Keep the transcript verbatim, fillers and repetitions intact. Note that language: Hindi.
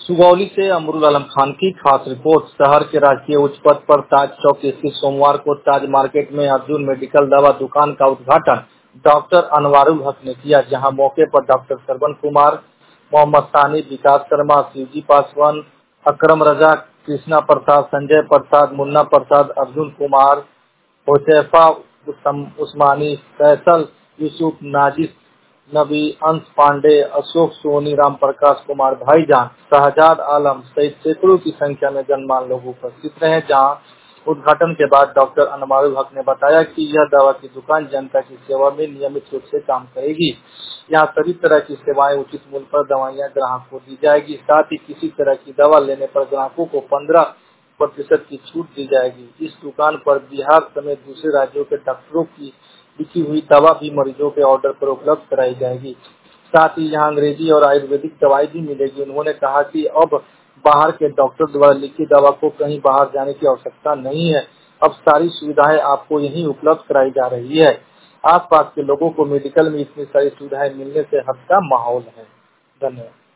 सुगौली से अमरुल आलम खान की खास रिपोर्ट। शहर के राजकीय उच्च पथ पर ताज चौक स्थित सोमवार को ताज मार्केट में अर्जुन मेडिकल दवा दुकान का उद्घाटन डॉक्टर अनवारुल हक ने किया, जहां मौके पर डॉक्टर श्रवण कुमार, मोहम्मद सानी, विकास शर्मा, शिवजी पासवान, अकरम रजा, कृष्णा प्रसाद, संजय प्रसाद, मुन्ना प्रसाद, अर्जुन कुमार, होसैफा उस्मानी, फैसल यूसुफ, नाजिस नबी, अंश पांडे, अशोक सोनी, राम प्रकाश कुमार भाईजान, शहजाद आलम सहित सैकड़ों की संख्या में गणमान्य लोग उपस्थित रहे। जहां उद्घाटन के बाद डॉक्टर अनवारुल हक ने बताया कि यह दवा की दुकान जनता की सेवा में नियमित रूप से काम करेगी। यहाँ सभी तरह की सेवाएं उचित मूल्य पर दवाइयाँ ग्राहक को दी जाएगी। साथ ही किसी तरह की दवा लेने पर ग्राहकों को पंद्रह प्रतिशत की छूट दी जाएगी। इस दुकान पर बिहार समेत दूसरे राज्यों के डॉक्टरों की लिखी हुई दवा भी मरीजों के ऑर्डर पर उपलब्ध कराई जाएगी। साथ ही यहाँ अंग्रेजी और आयुर्वेदिक दवाई भी मिलेगी। उन्होंने कहा कि अब बाहर के डॉक्टर द्वारा लिखी दवा को कहीं बाहर जाने की आवश्यकता नहीं है। अब सारी सुविधाएं आपको यहीं उपलब्ध कराई जा रही है। आसपास के लोगों को मेडिकल में इतनी सारी सुविधाएं मिलने से हर्ष का माहौल है। धन्यवाद।